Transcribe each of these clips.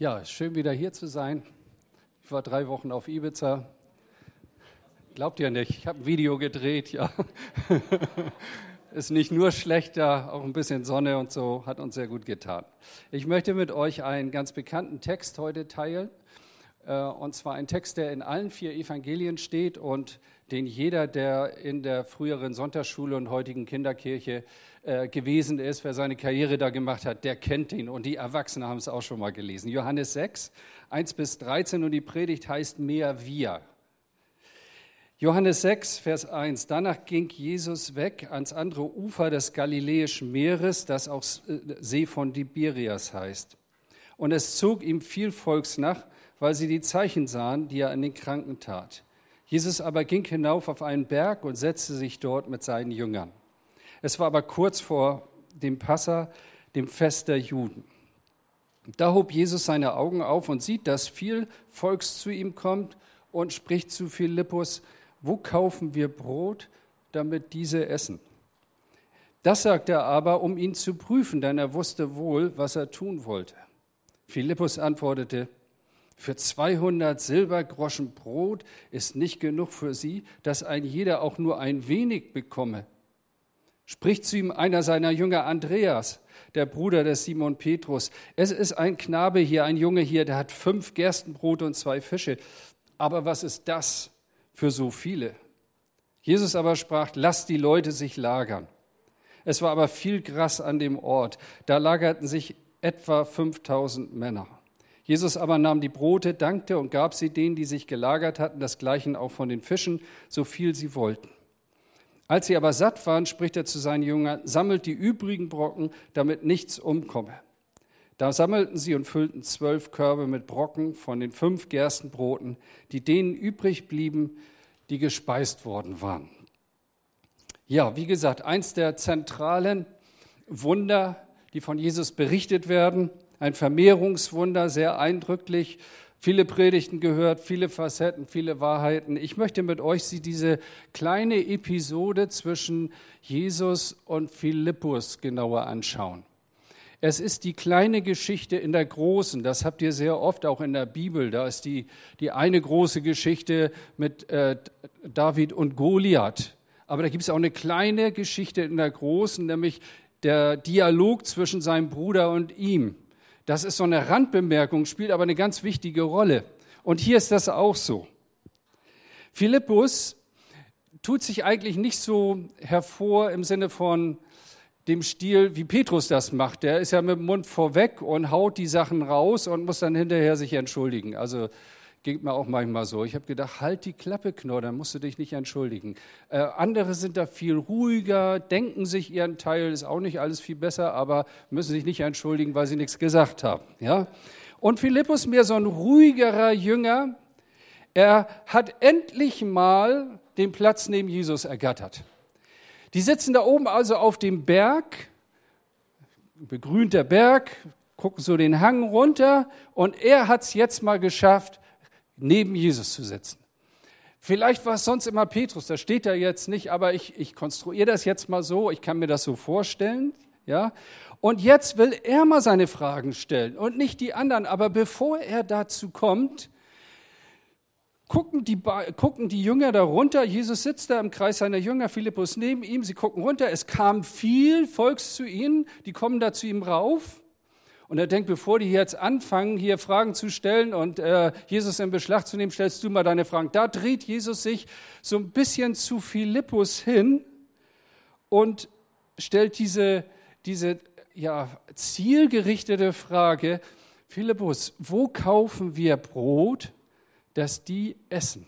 Ja, schön wieder hier zu sein. Ich war 3 Wochen auf Ibiza. Glaubt ihr nicht, ich habe ein Video gedreht, ja. Ist nicht nur schlecht da, auch ein bisschen Sonne und so, hat uns sehr gut getan. Ich möchte mit euch einen ganz bekannten Text heute teilen. Und zwar ein Text, der in allen 4 Evangelien steht und den jeder, der in der früheren Sonntagsschule und heutigen Kinderkirche gewesen ist, wer seine Karriere da gemacht hat, der kennt ihn. Und die Erwachsenen haben es auch schon mal gelesen. Johannes 6, 1-13 und die Predigt heißt Mehr wir. Johannes 6, Vers 1. Danach ging Jesus weg ans andere Ufer des Galiläischen Meeres, das auch See von Tiberias heißt. Und es zog ihm viel Volks nach, weil sie die Zeichen sahen, die er an den Kranken tat. Jesus aber ging hinauf auf einen Berg und setzte sich dort mit seinen Jüngern. Es war aber kurz vor dem Passa, dem Fest der Juden. Da hob Jesus seine Augen auf und sieht, dass viel Volks zu ihm kommt und spricht zu Philippus: Wo kaufen wir Brot, damit diese essen? Das sagte er aber, um ihn zu prüfen, denn er wusste wohl, was er tun wollte. Philippus antwortete: Für 200 Silbergroschen Brot ist nicht genug für sie, dass ein jeder auch nur ein wenig bekomme. Spricht zu ihm einer seiner Jünger, Andreas, der Bruder des Simon Petrus: Es ist ein Knabe hier, ein Junge hier, der hat 5 Gerstenbrote und 2 Fische. Aber was ist das für so viele? Jesus aber sprach: Lasst die Leute sich lagern. Es war aber viel Gras an dem Ort. Da lagerten sich etwa 5000 Männer. Jesus aber nahm die Brote, dankte und gab sie denen, die sich gelagert hatten, desgleichen auch von den Fischen, so viel sie wollten. Als sie aber satt waren, spricht er zu seinen Jüngern: Sammelt die übrigen Brocken, damit nichts umkomme. Da sammelten sie und füllten 12 Körbe mit Brocken von den 5 Gerstenbroten, die denen übrig blieben, die gespeist worden waren. Ja, wie gesagt, eins der zentralen Wunder, die von Jesus berichtet werden. Ein Vermehrungswunder, sehr eindrücklich. Viele Predigten gehört, viele Facetten, viele Wahrheiten. Ich möchte mit euch diese kleine Episode zwischen Jesus und Philippus genauer anschauen. Es ist die kleine Geschichte in der großen, das habt ihr sehr oft auch in der Bibel. Da ist die eine große Geschichte mit David und Goliath. Aber da gibt es auch eine kleine Geschichte in der großen, nämlich der Dialog zwischen seinem Bruder und ihm. Das ist so eine Randbemerkung, spielt aber eine ganz wichtige Rolle. Und hier ist das auch so. Philippus tut sich eigentlich nicht so hervor im Sinne von dem Stil, wie Petrus das macht. Der ist ja mit dem Mund vorweg und haut die Sachen raus und muss dann hinterher sich entschuldigen. Also geht mir auch manchmal so. Ich habe gedacht, halt die Klappe, Knorr, dann musst du dich nicht entschuldigen. Andere sind da viel ruhiger, denken sich ihren Teil, ist auch nicht alles viel besser, aber müssen sich nicht entschuldigen, weil sie nichts gesagt haben. Ja? Und Philippus, mehr so ein ruhigerer Jünger, er hat endlich mal den Platz neben Jesus ergattert. Die sitzen da oben also auf dem Berg, begrünter Berg, gucken so den Hang runter und er hat es jetzt mal geschafft, neben Jesus zu sitzen. Vielleicht war es sonst immer Petrus, da steht er jetzt nicht, aber ich konstruiere das jetzt mal so, ich kann mir das so vorstellen. Ja? Und jetzt will er mal seine Fragen stellen und nicht die anderen, aber bevor er dazu kommt, gucken die Jünger da runter, Jesus sitzt da im Kreis seiner Jünger, Philippus neben ihm, sie gucken runter, es kam viel Volks zu ihnen, die kommen da zu ihm rauf. Und er denkt, bevor die jetzt anfangen, hier Fragen zu stellen und Jesus in Beschlag zu nehmen, stellst du mal deine Fragen. Da dreht Jesus sich so ein bisschen zu Philippus hin und stellt diese zielgerichtete Frage: Philippus, wo kaufen wir Brot, dass die essen?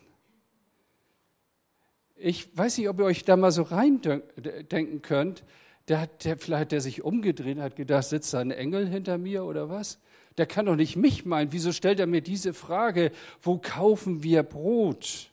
Ich weiß nicht, ob ihr euch da mal so reindenken könnt. Vielleicht hat der sich umgedreht, hat gedacht, sitzt da ein Engel hinter mir oder was? Der kann doch nicht mich meinen. Wieso stellt er mir diese Frage, wo kaufen wir Brot?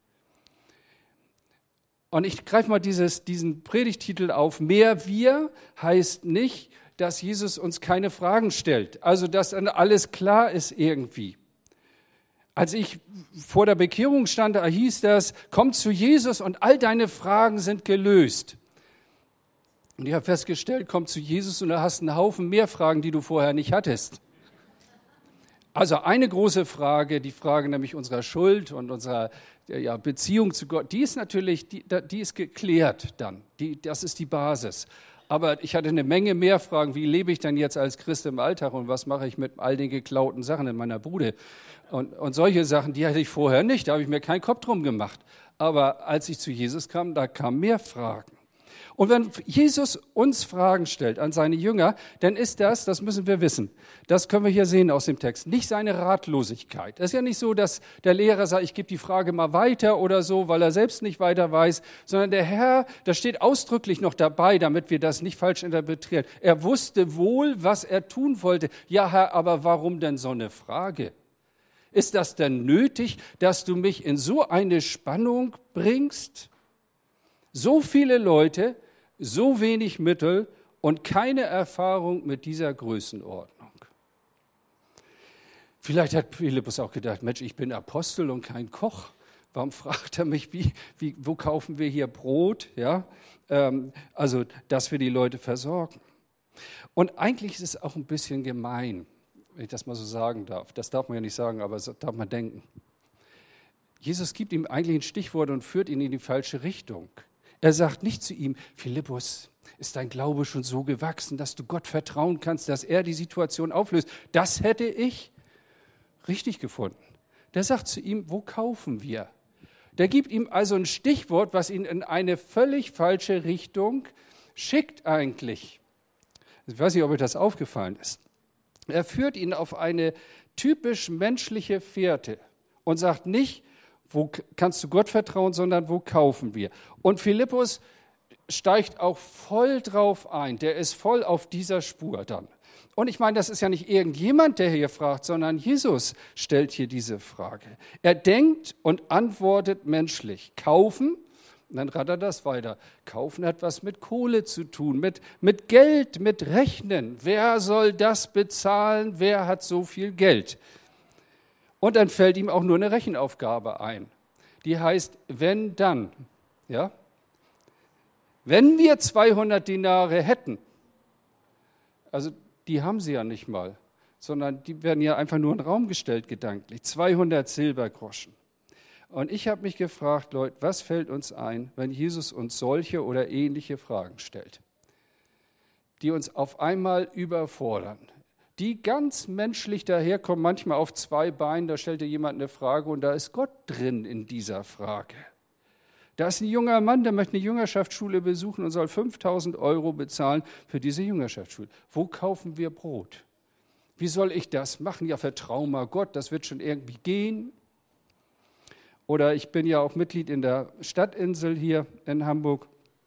Und ich greife mal diesen Predigtitel auf. Mehr wir heißt nicht, dass Jesus uns keine Fragen stellt. Also, dass dann alles klar ist irgendwie. Als ich vor der Bekehrung stand, da hieß das: Komm zu Jesus und all deine Fragen sind gelöst. Und ich habe festgestellt, komm zu Jesus und da hast einen Haufen mehr Fragen, die du vorher nicht hattest. Also eine große Frage, die Frage nämlich unserer Schuld und unserer Beziehung zu Gott, die ist natürlich, die ist geklärt dann. Das ist die Basis. Aber ich hatte eine Menge mehr Fragen. Wie lebe ich denn jetzt als Christ im Alltag und was mache ich mit all den geklauten Sachen in meiner Bude? Und solche Sachen, die hatte ich vorher nicht. Da habe ich mir keinen Kopf drum gemacht. Aber als ich zu Jesus kam, da kamen mehr Fragen. Und wenn Jesus uns Fragen stellt an seine Jünger, dann ist das müssen wir wissen, das können wir hier sehen aus dem Text, nicht seine Ratlosigkeit. Es ist ja nicht so, dass der Lehrer sagt, ich gebe die Frage mal weiter oder so, weil er selbst nicht weiter weiß, sondern der Herr, das steht ausdrücklich noch dabei, damit wir das nicht falsch interpretieren. Er wusste wohl, was er tun wollte. Ja, Herr, aber warum denn so eine Frage? Ist das denn nötig, dass du mich in so eine Spannung bringst? So viele Leute, so wenig Mittel und keine Erfahrung mit dieser Größenordnung. Vielleicht hat Philippus auch gedacht, Mensch, ich bin Apostel und kein Koch. Warum fragt er mich, wo kaufen wir hier Brot? Ja? Also, dass wir die Leute versorgen. Und eigentlich ist es auch ein bisschen gemein, wenn ich das mal so sagen darf. Das darf man ja nicht sagen, aber das darf man denken. Jesus gibt ihm eigentlich ein Stichwort und führt ihn in die falsche Richtung. Er sagt nicht zu ihm, Philippus, ist dein Glaube schon so gewachsen, dass du Gott vertrauen kannst, dass er die Situation auflöst? Das hätte ich richtig gefunden. Der sagt zu ihm, wo kaufen wir? Der gibt ihm also ein Stichwort, was ihn in eine völlig falsche Richtung schickt eigentlich. Ich weiß nicht, ob euch das aufgefallen ist. Er führt ihn auf eine typisch menschliche Fährte und sagt nicht, wo kannst du Gott vertrauen, sondern wo kaufen wir? Und Philippus steigt auch voll drauf ein. Der ist voll auf dieser Spur dann. Und ich meine, das ist ja nicht irgendjemand, der hier fragt, sondern Jesus stellt hier diese Frage. Er denkt und antwortet menschlich. Kaufen, und dann rattert das weiter. Kaufen hat was mit Kohle zu tun, mit Geld, mit Rechnen. Wer soll das bezahlen? Wer hat so viel Geld? Und dann fällt ihm auch nur eine Rechenaufgabe ein. Die heißt, wenn dann, ja? Wenn wir 200 Dinare hätten, also die haben sie ja nicht mal, sondern die werden ja einfach nur in den Raum gestellt gedanklich, 200 Silbergroschen. Und ich habe mich gefragt, Leute, was fällt uns ein, wenn Jesus uns solche oder ähnliche Fragen stellt, die uns auf einmal überfordern? Die ganz menschlich daherkommen, manchmal auf zwei Beinen, da stellt dir jemand eine Frage und da ist Gott drin in dieser Frage. Da ist ein junger Mann, der möchte eine Jüngerschaftsschule besuchen und soll 5.000 € bezahlen für diese Jüngerschaftsschule. Wo kaufen wir Brot? Wie soll ich das machen? Ja, vertrau mal Gott, das wird schon irgendwie gehen. Oder ich bin ja auch Mitglied in der Stadtinsel hier in Hamburg.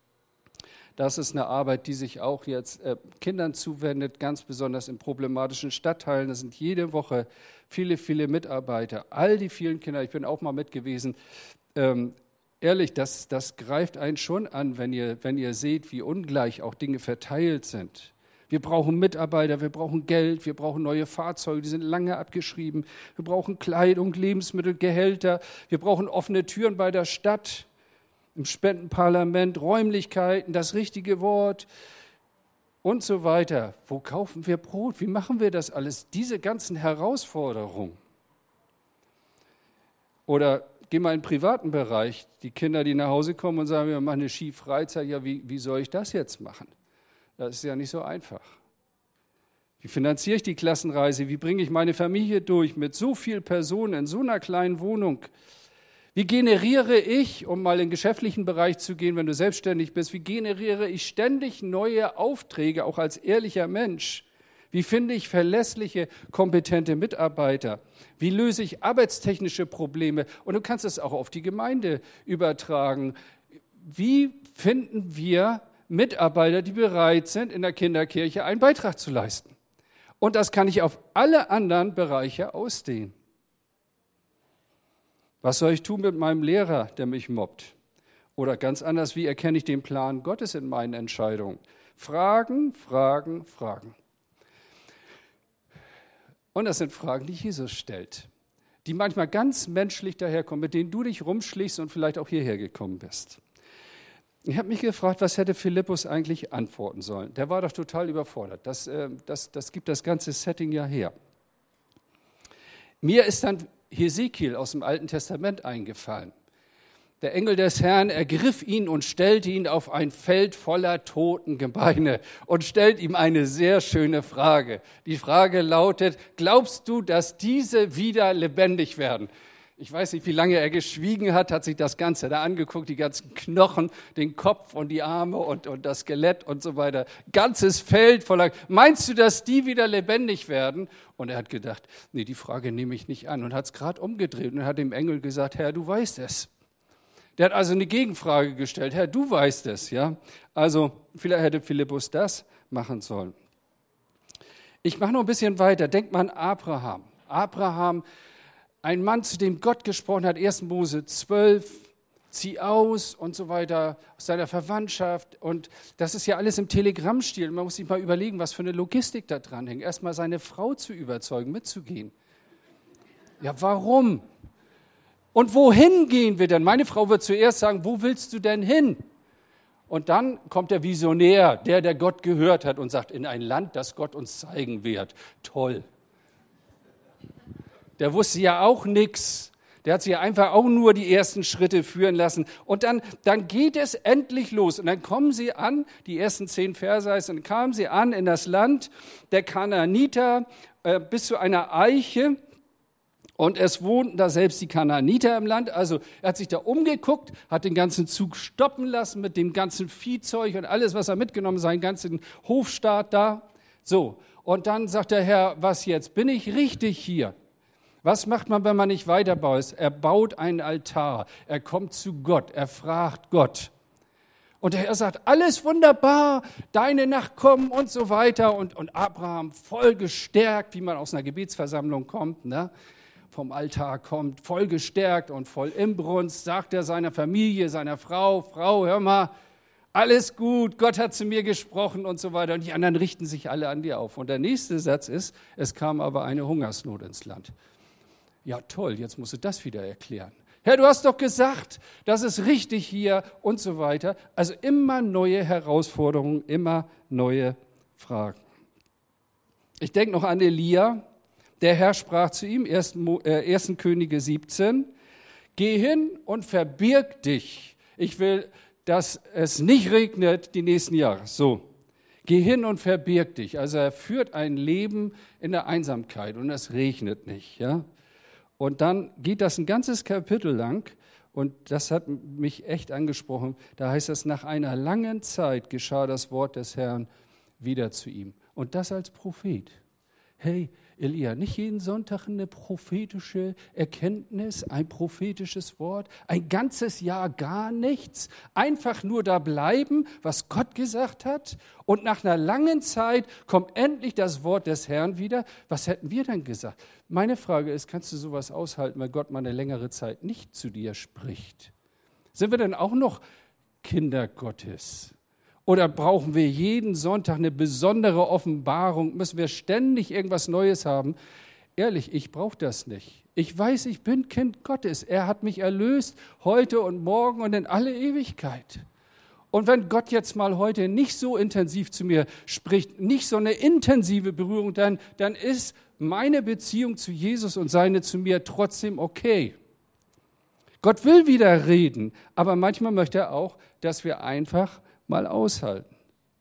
Das ist eine Arbeit, die sich auch jetzt Kindern zuwendet, ganz besonders in problematischen Stadtteilen. Das sind jede Woche viele, viele Mitarbeiter. All die vielen Kinder, ich bin auch mal mit gewesen. Ehrlich, das greift einen schon an, wenn ihr seht, wie ungleich auch Dinge verteilt sind. Wir brauchen Mitarbeiter, wir brauchen Geld, wir brauchen neue Fahrzeuge, die sind lange abgeschrieben. Wir brauchen Kleidung, Lebensmittel, Gehälter. Wir brauchen offene Türen bei der Stadt. Im Spendenparlament, Räumlichkeiten, das richtige Wort und so weiter. Wo kaufen wir Brot? Wie machen wir das alles? Diese ganzen Herausforderungen. Oder geh mal in den privaten Bereich. Die Kinder, die nach Hause kommen und sagen, wir machen eine Skifreizeit. Ja, wie soll ich das jetzt machen? Das ist ja nicht so einfach. Wie finanziere ich die Klassenreise? Wie bringe ich meine Familie durch mit so vielen Personen in so einer kleinen Wohnung? Wie generiere ich, um mal in den geschäftlichen Bereich zu gehen, wenn du selbstständig bist, wie generiere ich ständig neue Aufträge, auch als ehrlicher Mensch? Wie finde ich verlässliche, kompetente Mitarbeiter? Wie löse ich arbeitstechnische Probleme? Und du kannst es auch auf die Gemeinde übertragen. Wie finden wir Mitarbeiter, die bereit sind, in der Kinderkirche einen Beitrag zu leisten? Und das kann ich auf alle anderen Bereiche ausdehnen. Was soll ich tun mit meinem Lehrer, der mich mobbt? Oder ganz anders, wie erkenne ich den Plan Gottes in meinen Entscheidungen? Fragen, Fragen, Fragen. Und das sind Fragen, die Jesus stellt, die manchmal ganz menschlich daherkommen, mit denen du dich rumschlichst und vielleicht auch hierher gekommen bist. Ich habe mich gefragt, was hätte Philippus eigentlich antworten sollen? Der war doch total überfordert. Das gibt das ganze Setting ja her. Mir ist dann Hesekiel aus dem Alten Testament eingefallen. Der Engel des Herrn ergriff ihn und stellte ihn auf ein Feld voller toten Gebeine und stellt ihm eine sehr schöne Frage. Die Frage lautet, glaubst du, dass diese wieder lebendig werden? Ich weiß nicht, wie lange er geschwiegen hat sich das Ganze da angeguckt, die ganzen Knochen, den Kopf und die Arme und das Skelett und so weiter. Ganzes Feld voller, meinst du, dass die wieder lebendig werden? Und er hat gedacht, nee, die Frage nehme ich nicht an und hat es gerade umgedreht und hat dem Engel gesagt, Herr, du weißt es. Der hat also eine Gegenfrage gestellt, Herr, du weißt es, ja. Also vielleicht hätte Philippus das machen sollen. Ich mache noch ein bisschen weiter, denkt mal an Abraham. Abraham, ein Mann, zu dem Gott gesprochen hat, 1. Mose 12, zieh aus und so weiter, aus seiner Verwandtschaft. Und das ist ja alles im Telegrammstil. Man muss sich mal überlegen, was für eine Logistik da dran hängt. Erstmal seine Frau zu überzeugen, mitzugehen. Ja, warum? Und wohin gehen wir denn? Meine Frau wird zuerst sagen, wo willst du denn hin? Und dann kommt der Visionär, der Gott gehört hat und sagt, in ein Land, das Gott uns zeigen wird. Toll. Der wusste ja auch nichts. Der hat sich ja einfach auch nur die ersten Schritte führen lassen. Und dann geht es endlich los. Und dann kommen sie an, die ersten 10 Verse heißt, und kamen sie an in das Land der Kanaaniter bis zu einer Eiche. Und es wohnten da selbst die Kanaaniter im Land. Also er hat sich da umgeguckt, hat den ganzen Zug stoppen lassen mit dem ganzen Viehzeug und alles, was er mitgenommen hat, seinen ganzen Hofstaat da. So, und dann sagt der Herr, was jetzt? Bin ich richtig hier? Was macht man, wenn man nicht weiterbaut? Er baut einen Altar, er kommt zu Gott, er fragt Gott. Und der Herr sagt, alles wunderbar, deine Nachkommen und so weiter. Und Abraham voll gestärkt, wie man aus einer Gebetsversammlung kommt, ne? Vom Altar kommt, voll gestärkt und voll Inbrunst, sagt er seiner Familie, seiner Frau, hör mal, alles gut, Gott hat zu mir gesprochen und so weiter. Und die anderen richten sich alle an dir auf. Und der nächste Satz ist, es kam aber eine Hungersnot ins Land. Ja toll, jetzt musst du das wieder erklären. Herr, du hast doch gesagt, das ist richtig hier und so weiter. Also immer neue Herausforderungen, immer neue Fragen. Ich denke noch an Elia. Der Herr sprach zu ihm, 1. Könige 17, geh hin und verbirg dich. Ich will, dass es nicht regnet die nächsten Jahre. So, geh hin und verbirg dich. Also er führt ein Leben in der Einsamkeit und es regnet nicht, ja. Und dann geht das ein ganzes Kapitel lang und das hat mich echt angesprochen. Da heißt es, nach einer langen Zeit geschah das Wort des Herrn wieder zu ihm. Und das als Prophet. Hey, Elia, nicht jeden Sonntag eine prophetische Erkenntnis, ein prophetisches Wort, ein ganzes Jahr gar nichts, einfach nur da bleiben, was Gott gesagt hat und nach einer langen Zeit kommt endlich das Wort des Herrn wieder. Was hätten wir dann gesagt? Meine Frage ist, kannst du sowas aushalten, weil Gott mal eine längere Zeit nicht zu dir spricht? Sind wir dann auch noch Kinder Gottes? Oder brauchen wir jeden Sonntag eine besondere Offenbarung? Müssen wir ständig irgendwas Neues haben? Ehrlich, ich brauche das nicht. Ich weiß, ich bin Kind Gottes. Er hat mich erlöst, heute und morgen und in alle Ewigkeit. Und wenn Gott jetzt mal heute nicht so intensiv zu mir spricht, nicht so eine intensive Berührung, dann ist meine Beziehung zu Jesus und seine zu mir trotzdem okay. Gott will wieder reden, aber manchmal möchte er auch, dass wir einfach mal aushalten.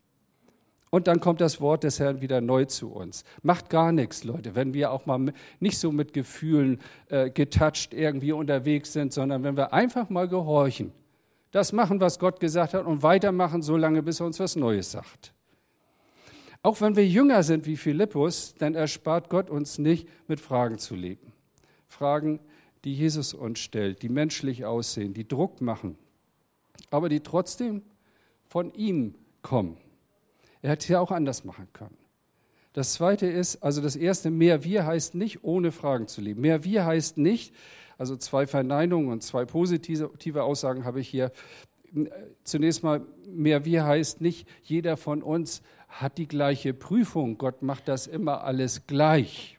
Und dann kommt das Wort des Herrn wieder neu zu uns. Macht gar nichts, Leute, wenn wir auch mal nicht so mit Gefühlen getoucht irgendwie unterwegs sind, sondern wenn wir einfach mal gehorchen, das machen, was Gott gesagt hat und weitermachen, solange bis er uns was Neues sagt. Auch wenn wir jünger sind wie Philippus, dann erspart Gott uns nicht, mit Fragen zu leben. Fragen, die Jesus uns stellt, die menschlich aussehen, die Druck machen, aber die trotzdem von ihm kommen. Er hätte es ja auch anders machen können. Das Zweite ist, also das Erste, mehr wir heißt nicht, ohne Fragen zu leben. Mehr wir heißt nicht, also 2 Verneinungen und 2 positive Aussagen habe ich hier. Zunächst mal, mehr wir heißt nicht, jeder von uns hat die gleiche Prüfung. Gott macht das immer alles gleich.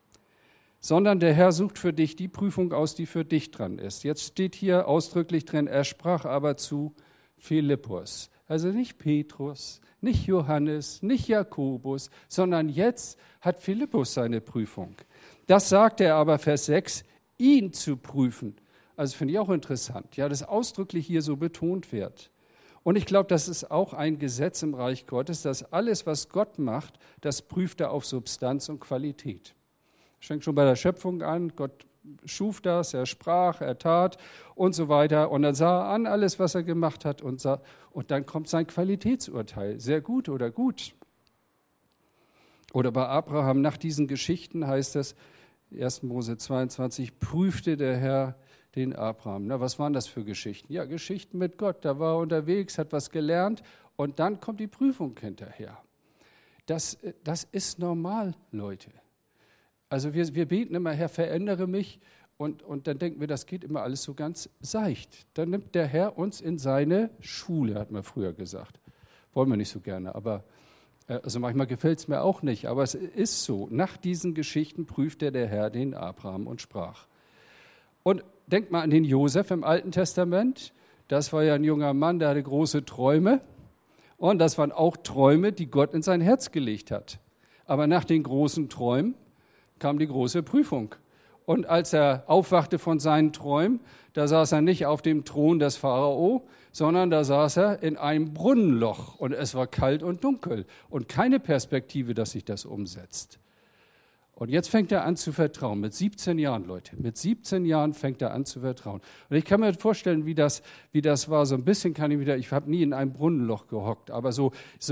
Sondern der Herr sucht für dich die Prüfung aus, die für dich dran ist. Jetzt steht hier ausdrücklich drin, er sprach aber zu Philippus. Also nicht Petrus, nicht Johannes, nicht Jakobus, sondern jetzt hat Philippus seine Prüfung. Das sagt er aber, Vers 6, ihn zu prüfen. Also finde ich auch interessant, ja, dass ausdrücklich hier so betont wird. Und ich glaube, das ist auch ein Gesetz im Reich Gottes, dass alles, was Gott macht, das prüft er auf Substanz und Qualität. Das fängt schon bei der Schöpfung an, Gott schuf das, er sprach, er tat und so weiter. Und dann sah er an alles, was er gemacht hat und dann kommt sein Qualitätsurteil, sehr gut oder gut. Oder bei Abraham, nach diesen Geschichten heißt es, 1. Mose 22, prüfte der Herr den Abraham. Na, was waren das für Geschichten? Ja, Geschichten mit Gott. Da war er unterwegs, hat was gelernt und dann kommt die Prüfung hinterher. Das ist normal, Leute. Also wir beten immer, Herr, verändere mich und dann denken wir, das geht immer alles so ganz seicht. Dann nimmt der Herr uns in seine Schule, hat man früher gesagt. Wollen wir nicht so gerne, aber also manchmal gefällt es mir auch nicht, aber es ist so. Nach diesen Geschichten prüfte der Herr den Abraham und sprach. Und denkt mal an den Josef im Alten Testament. Das war ja ein junger Mann, der hatte große Träume. Und das waren auch Träume, die Gott in sein Herz gelegt hat. Aber nach den großen Träumen kam die große Prüfung. Und als er aufwachte von seinen Träumen, da saß er nicht auf dem Thron des Pharao, sondern da saß er in einem Brunnenloch. Und es war kalt und dunkel und keine Perspektive, dass sich das umsetzt. Und jetzt fängt er an zu vertrauen, mit 17 Jahren, Leute. Mit 17 Jahren fängt er an zu vertrauen. Und ich kann mir vorstellen, wie das war. So ein bisschen kann ich habe nie in einem Brunnenloch gehockt, aber so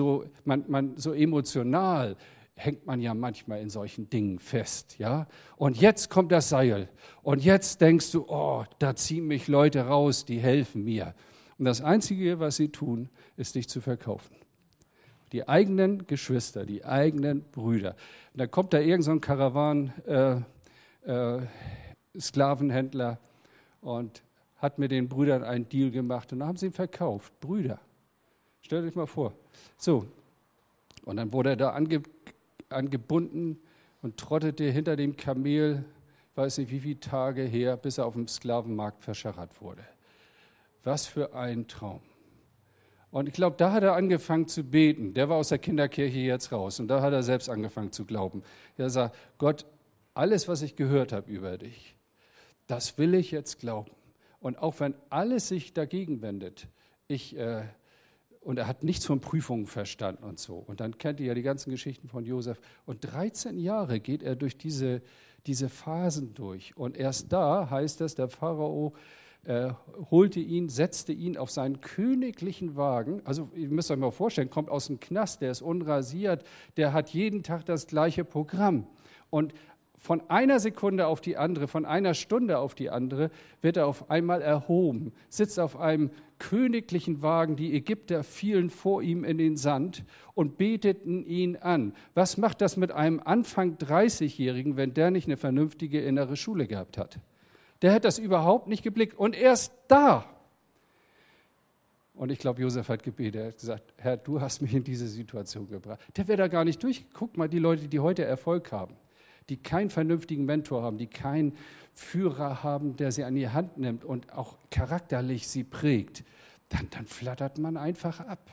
emotional hängt man ja manchmal in solchen Dingen fest. Ja? Und jetzt kommt das Seil. Und jetzt denkst du, oh, da ziehen mich Leute raus, die helfen mir. Und das Einzige, was sie tun, ist dich zu verkaufen. Die eigenen Geschwister, die eigenen Brüder. Und dann kommt da irgend so ein Sklavenhändler und hat mit den Brüdern einen Deal gemacht und dann haben sie ihn verkauft. Brüder, stellt euch mal vor. So, und dann wurde er da angebunden und trottete hinter dem Kamel, weiß nicht wie viele Tage her, bis er auf dem Sklavenmarkt verscharrt wurde. Was für ein Traum. Und ich glaube, da hat er angefangen zu beten. Der war aus der Kinderkirche jetzt raus. Und da hat er selbst angefangen zu glauben. Er sagt, Gott, alles, was ich gehört habe über dich, das will ich jetzt glauben. Und auch wenn alles sich dagegen wendet, und er hat nichts von Prüfungen verstanden und so. Und dann kennt ihr ja die ganzen Geschichten von Josef. Und 13 Jahre geht er durch diese Phasen durch. Und erst da heißt es, der Pharao holte ihn, setzte ihn auf seinen königlichen Wagen. Also ihr müsst euch mal vorstellen, kommt aus dem Knast, der ist unrasiert, der hat jeden Tag das gleiche Programm. Und von einer Sekunde auf die andere, von einer Stunde auf die andere, wird er auf einmal erhoben, sitzt auf einem königlichen Wagen. Die Ägypter fielen vor ihm in den Sand und beteten ihn an. Was macht das mit einem Anfang 30-Jährigen, wenn der nicht eine vernünftige innere Schule gehabt hat? Der hat das überhaupt nicht geblickt. Und erst da, und ich glaube, Josef hat gebetet, er hat gesagt, Herr, du hast mich in diese Situation gebracht. Der wäre da gar nicht durch. Guck mal, die Leute, die heute Erfolg haben, die keinen vernünftigen Mentor haben, die keinen Führer haben, der sie an die Hand nimmt und auch charakterlich sie prägt, dann flattert man einfach ab.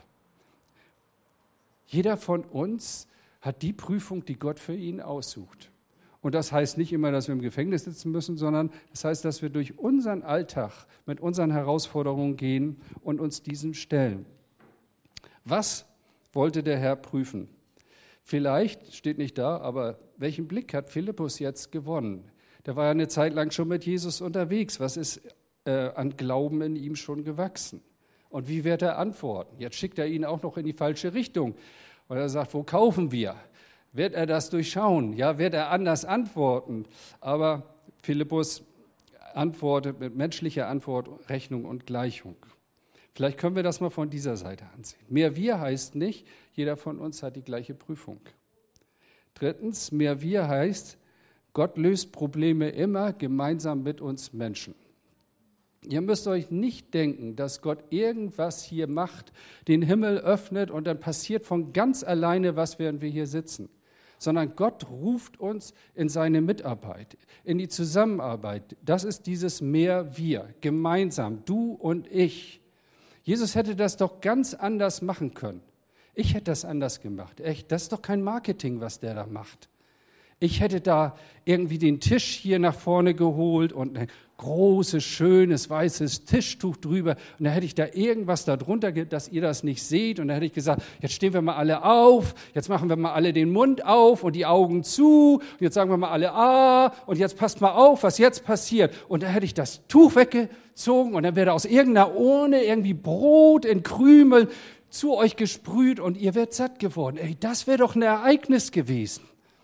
Jeder von uns hat die Prüfung, die Gott für ihn aussucht. Und das heißt nicht immer, dass wir im Gefängnis sitzen müssen, sondern das heißt, dass wir durch unseren Alltag mit unseren Herausforderungen gehen und uns diesen stellen. Was wollte der Herr prüfen? Vielleicht, steht nicht da, aber welchen Blick hat Philippus jetzt gewonnen? Der war ja eine Zeit lang schon mit Jesus unterwegs. Was ist an Glauben in ihm schon gewachsen? Und wie wird er antworten? Jetzt schickt er ihn auch noch in die falsche Richtung. Und er sagt, wo kaufen wir? Wird er das durchschauen? Ja, wird er anders antworten? Aber Philippus antwortet mit menschlicher Antwort, Rechnung und Gleichung. Vielleicht können wir das mal von dieser Seite ansehen. Mehr wir heißt nicht, jeder von uns hat die gleiche Prüfung. Drittens, mehr wir heißt, Gott löst Probleme immer gemeinsam mit uns Menschen. Ihr müsst euch nicht denken, dass Gott irgendwas hier macht, den Himmel öffnet und dann passiert von ganz alleine was, während wir hier sitzen. Sondern Gott ruft uns in seine Mitarbeit, in die Zusammenarbeit. Das ist dieses Mehr wir, gemeinsam, du und ich. Jesus hätte das doch ganz anders machen können. Ich hätte das anders gemacht. Echt, das ist doch kein Marketing, was der da macht. Ich hätte da irgendwie den Tisch hier nach vorne geholt und ein großes, schönes, weißes Tischtuch drüber. Und dann hätte ich da irgendwas da drunter, dass ihr das nicht seht. Und dann hätte ich gesagt, jetzt stehen wir mal alle auf, jetzt machen wir mal alle den Mund auf und die Augen zu. Und jetzt sagen wir mal alle und jetzt passt mal auf, was jetzt passiert. Und dann hätte ich das Tuch weggezogen und dann wäre aus irgendeiner Urne irgendwie Brot in Krümeln zu euch gesprüht und ihr wärt satt geworden. Ey, das wäre doch ein Ereignis gewesen.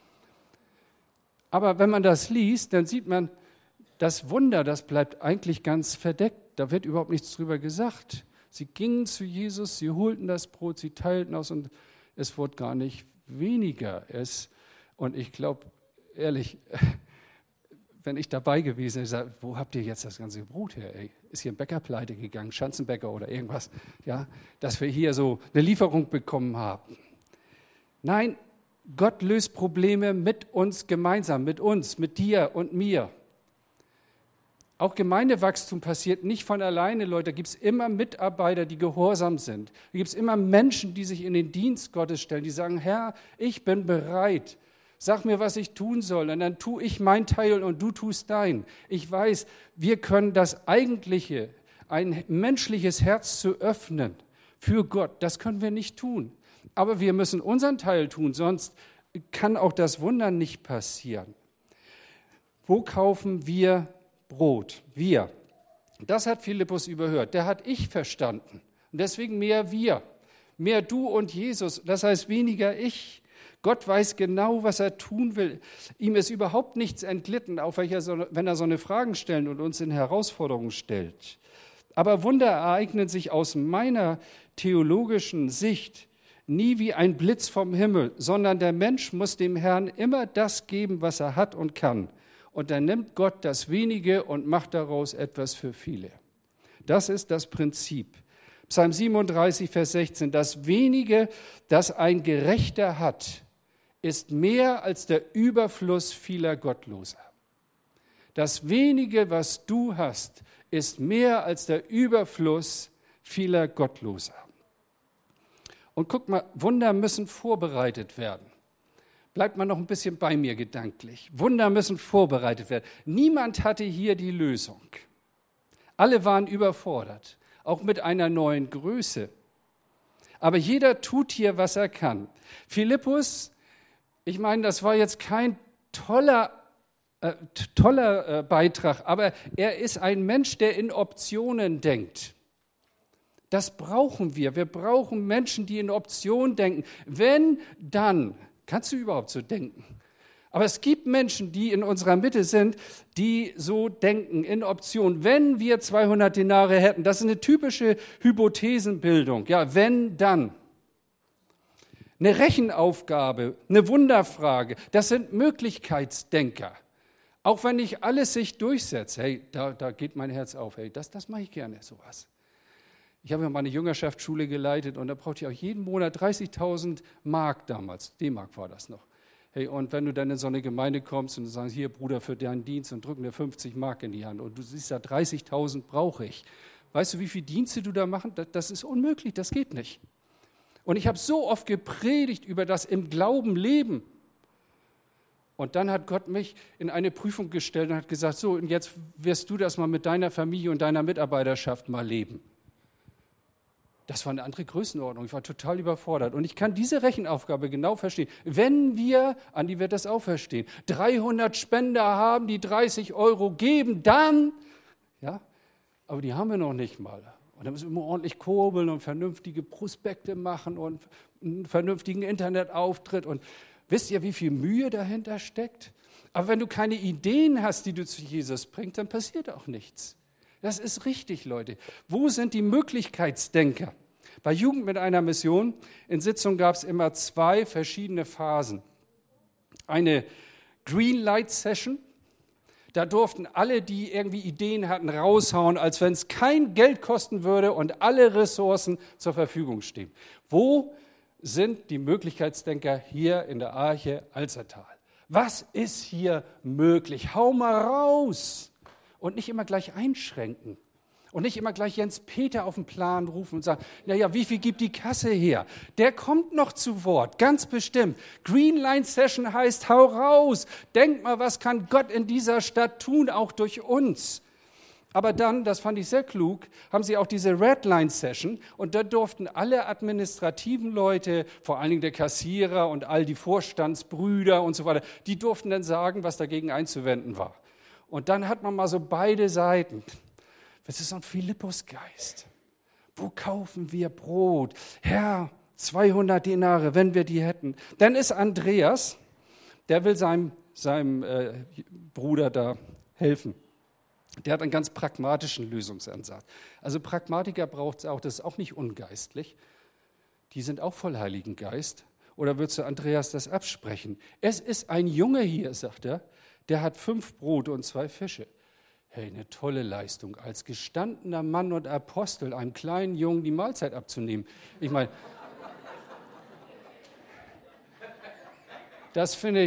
Aber wenn man das liest, dann sieht man, das Wunder, das bleibt eigentlich ganz verdeckt. Da wird überhaupt nichts drüber gesagt. Sie gingen zu Jesus, sie holten das Brot, sie teilten aus und es wurde gar nicht weniger. Und ich glaube, ehrlich, wenn ich dabei gewesen wäre, ich sage, wo habt ihr jetzt das ganze Brot her? Ey? Ist hier ein Bäcker pleite gegangen, Schanzenbäcker oder irgendwas, ja, dass wir hier so eine Lieferung bekommen haben? Nein, Gott löst Probleme mit uns gemeinsam, mit dir und mir. Auch Gemeindewachstum passiert nicht von alleine, Leute. Da gibt es immer Mitarbeiter, die gehorsam sind. Da gibt es immer Menschen, die sich in den Dienst Gottes stellen, die sagen, Herr, ich bin bereit. Sag mir, was ich tun soll, und dann tue ich mein Teil und du tust dein. Ich weiß, wir können das Eigentliche, ein menschliches Herz zu öffnen für Gott, das können wir nicht tun. Aber wir müssen unseren Teil tun, sonst kann auch das Wunder nicht passieren. Wo kaufen wir Brot? Wir. Das hat Philippus überhört. Der hat ich verstanden. Und deswegen mehr wir. Mehr du und Jesus. Das heißt weniger ich. Gott weiß genau, was er tun will. Ihm ist überhaupt nichts entglitten, auch wenn er so eine Fragen stellt und uns in Herausforderungen stellt. Aber Wunder ereignen sich aus meiner theologischen Sicht nie wie ein Blitz vom Himmel, sondern der Mensch muss dem Herrn immer das geben, was er hat und kann. Und dann nimmt Gott das Wenige und macht daraus etwas für viele. Das ist das Prinzip. Psalm 37, Vers 16. Das Wenige, das ein Gerechter hat, ist mehr als der Überfluss vieler Gottloser. Das Wenige, was du hast, ist mehr als der Überfluss vieler Gottloser. Und guck mal, Wunder müssen vorbereitet werden. Bleibt mal noch ein bisschen bei mir gedanklich. Wunder müssen vorbereitet werden. Niemand hatte hier die Lösung. Alle waren überfordert, auch mit einer neuen Größe. Aber jeder tut hier, was er kann. Philippus, ich meine, das war jetzt kein toller Beitrag, aber er ist ein Mensch, der in Optionen denkt. Das brauchen wir. Wir brauchen Menschen, die in Optionen denken. Wenn, dann. Kannst du überhaupt so denken? Aber es gibt Menschen, die in unserer Mitte sind, die so denken, in Optionen. Wenn wir 200 Denare hätten, das ist eine typische Hypothesenbildung. Ja, wenn, dann. Eine Rechenaufgabe, eine Wunderfrage, das sind Möglichkeitsdenker. Auch wenn nicht alles sich durchsetzt, hey, da geht mein Herz auf, hey, das mache ich gerne, sowas. Ich habe ja mal eine Jüngerschaftsschule geleitet und da brauchte ich auch jeden Monat 30.000 Mark damals, D-Mark war das noch. Hey, und wenn du dann in so eine Gemeinde kommst und du sagst, hier Bruder, für deinen Dienst und drücken dir 50 Mark in die Hand und du siehst da 30.000 brauche ich. Weißt du, wie viele Dienste du da machen? Das ist unmöglich, das geht nicht. Und ich habe so oft gepredigt über das im Glauben leben. Und dann hat Gott mich in eine Prüfung gestellt und hat gesagt, so, und jetzt wirst du das mal mit deiner Familie und deiner Mitarbeiterschaft mal leben. Das war eine andere Größenordnung. Ich war total überfordert. Und ich kann diese Rechenaufgabe genau verstehen. Wenn wir, Andi wird das auch verstehen, 300 Spender haben, die 30 € geben, dann, ja, aber die haben wir noch nicht mal. Und dann müssen wir immer ordentlich kurbeln und vernünftige Prospekte machen und einen vernünftigen Internetauftritt. Und wisst ihr, wie viel Mühe dahinter steckt? Aber wenn du keine Ideen hast, die du zu Jesus bringst, dann passiert auch nichts. Das ist richtig, Leute. Wo sind die Möglichkeitsdenker? Bei Jugend mit einer Mission, in Sitzungen gab es immer 2 verschiedene Phasen. Eine Greenlight-Session, da durften alle, die irgendwie Ideen hatten, raushauen, als wenn es kein Geld kosten würde und alle Ressourcen zur Verfügung stehen. Wo sind die Möglichkeitsdenker hier in der Arche Alzertal? Was ist hier möglich? Hau mal raus! Und nicht immer gleich einschränken. Und nicht immer gleich Jens Peter auf den Plan rufen und sagen, naja, wie viel gibt die Kasse her? Der kommt noch zu Wort, ganz bestimmt. Green Line Session heißt, hau raus. Denk mal, was kann Gott in dieser Stadt tun, auch durch uns? Aber dann, das fand ich sehr klug, haben sie auch diese Red Line Session und da durften alle administrativen Leute, vor allen Dingen der Kassierer und all die Vorstandsbrüder und so weiter, die durften dann sagen, was dagegen einzuwenden war. Und dann hat man mal so beide Seiten. Das ist so ein Philippusgeist. Wo kaufen wir Brot? Herr, 200 Denare, wenn wir die hätten. Dann ist Andreas, der will seinem Bruder da helfen. Der hat einen ganz pragmatischen Lösungsansatz. Also Pragmatiker braucht es auch, das ist auch nicht ungeistlich. Die sind auch voll Heiligen Geist. Oder würdest du Andreas das absprechen? Es ist ein Junge hier, sagt er, der hat 5 Brote und 2 Fische. Hey, eine tolle Leistung, als gestandener Mann und Apostel einem kleinen Jungen die Mahlzeit abzunehmen. Ich meine, das finde ich